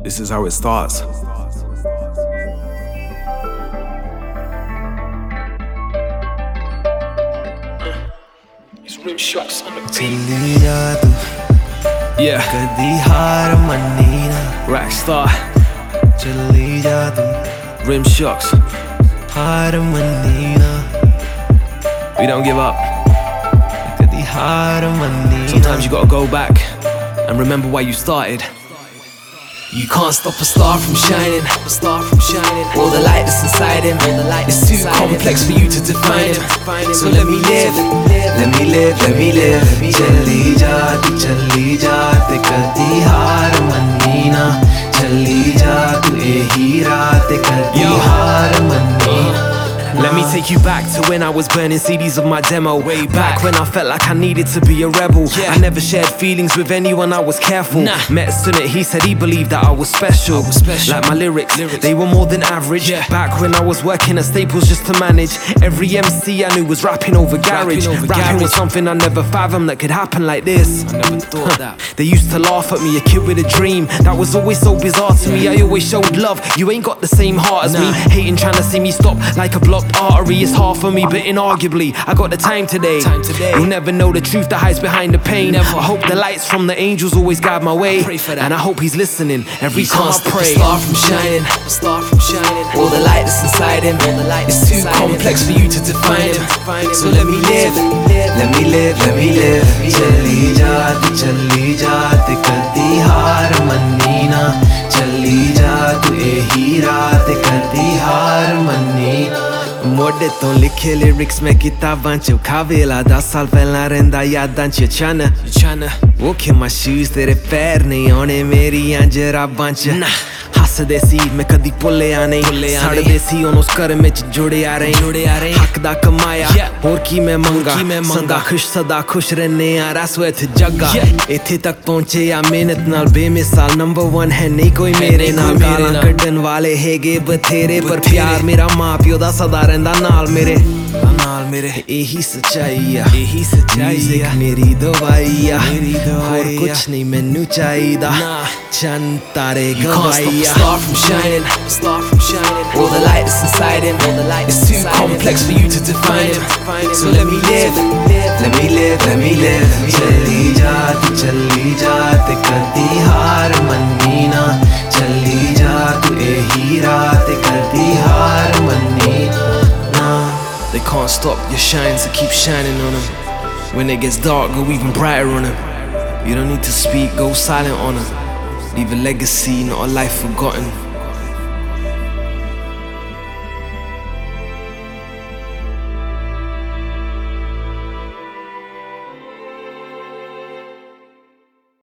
This is how it starts. It's Rimshocks on the beat. चली जा तू Yeah, कदी हार मन्नी ना Rockstar, चली जा तू Rimshocks. हार मन्नी ना We don't give up. कदी हार मन्नी ना Sometimes you gotta go back and remember why you started. You can't stop a star from shining, a star from shining. All the light that's inside him, all the light is too complex for you to define him. So let me live, let me live, let me live चली जा तू चली जा ते कदी हार मन्नी ना चली जा तू यही रात कदी हार मन्नी ना Let me take you back to when I was burning CDs of my demo. Way back when I felt like I needed to be a rebel. I never shared feelings with anyone, I was careful. Met Sunnit, he said he believed that I was special. Like my lyrics, they were more than average. Back when I was working at Staples just to manage, every MC I knew was rapping over garage. Rapping was something I never fathomed that could happen like this. I never thought that. They used to laugh at me, a kid with a dream. That was always so bizarre to me. I always showed love, you ain't got the same heart as me. Hating trying to see me stop like a blocked artery. It's hard for me, but inarguably I got the time today. You'll never know the truth that hides behind the pain. I hope the lights from the angels always guide my way. And I hope he's listening every time I pray. A star from shining, a star from shining. All the light that's inside him, all the light is too complex for you to define him. So let me live, let me live, let me live चली जा तू चली जा ते कदी हार मन्नी ना चली जा तू यही रात कदी हार मन्नी ना मोड़े तो लिखे लिरिक्स में किताबां च खावेला 10 साल पहला रहंदा यादां च छाना Walk in my shoes तेरे पैर नहीं आने मेरियां जराबां च हसदे सी मैं कदी भुल्लिया नहीं सड़दे सी हुन उस घर में जुड़े आ रहे हक दा कमाया होर की मैं मंगा सदा खुश रहने आ रस विथ जग्गा इत्थे तक पहुंचे आ मेहनत नाल बेमिसाल नंबर 1 है नहीं कोई मेरे नाल गालां कड्डन वाले हैगे बथेरे पर प्यार मेरा मां प्यो दा सदा रहिंदा नाल मेरे यही सच्चाई आ म्यूजिक मेरी दवाई आ होर कुछ नहीं मैनू चाहिदा चंद तारे गवाइया star from shining, a star from shining. All the light that's inside him, all the light is too complex for you to define him. So let me live, let me live, let me live चली जा तू चली जा ते कदी हार मन्नी ना चली जा तू यही रात कदी हार मन्नी ना They can't stop your shine, so keep shining on them. When it gets dark, go even brighter on them. You don't need to speak, go silent on them. Leave a legacy, not a life forgotten.